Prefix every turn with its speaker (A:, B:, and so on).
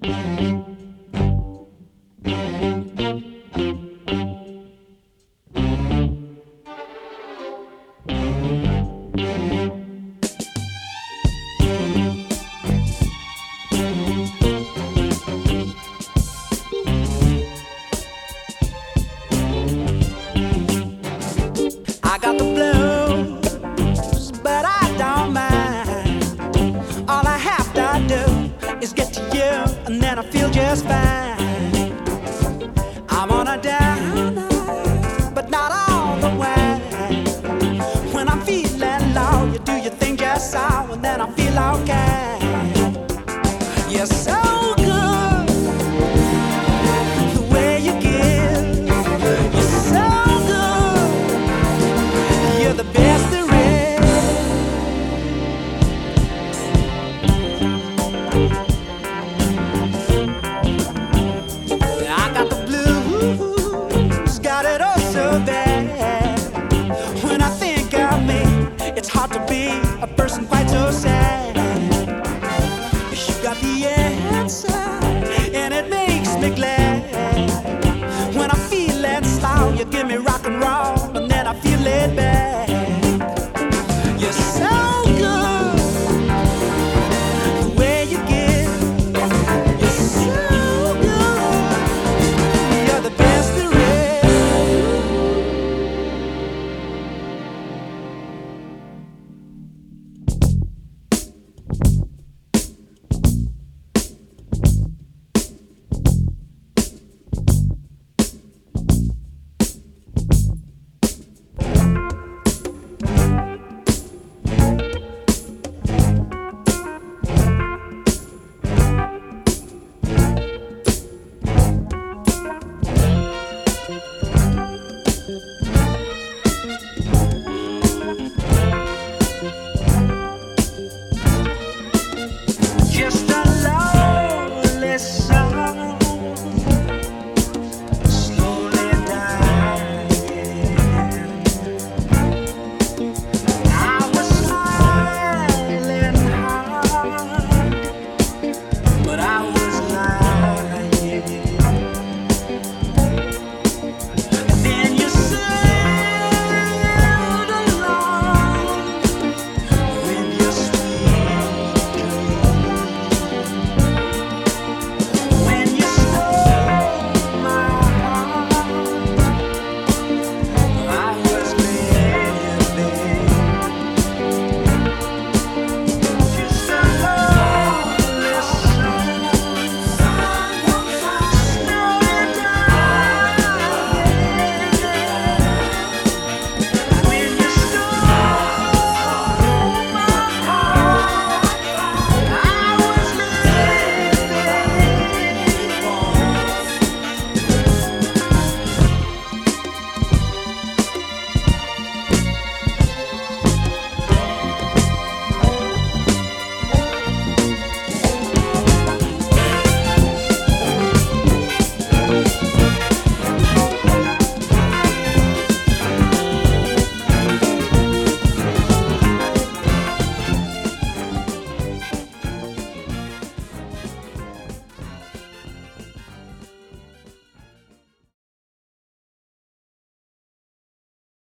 A: I got the blues, but I don't mind. All I have to do is get to you, and then I feel just fine. I'm on a down, but not all the way. When I'm feeling low, you do your thing just so, and then I feel okay. You're so good, the way you give. You're so good, you're the best there is. I got the blues, got it all so bad. When I think of me, it's hard to be a person quite so sad. You got the answer, and it makes me glad. When I feel that slow, you give me rock and roll,